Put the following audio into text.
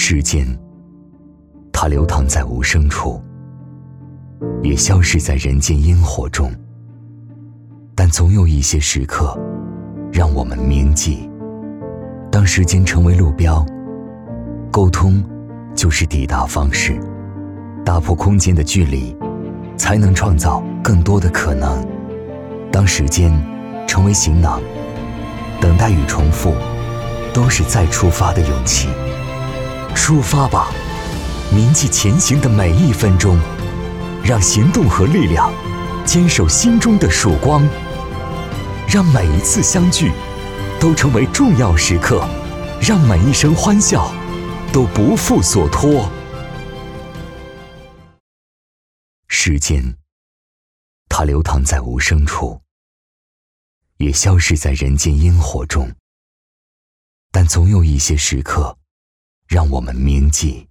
时间，它流淌在无声处，也消逝在人间烟火中。但总有一些时刻，让我们铭记。当时间成为路标，沟通就是抵达方式。打破空间的距离，才能创造更多的可能。当时间成为行囊，等待与重复都是再出发的勇气。出发吧，铭记前行的每一分钟，让行动和力量坚守心中的曙光，让每一次相聚都成为重要时刻，让每一声欢笑都不负所托。时间，它流淌在无声处，也消逝在人间烟火中。但总有一些时刻，让我们铭记。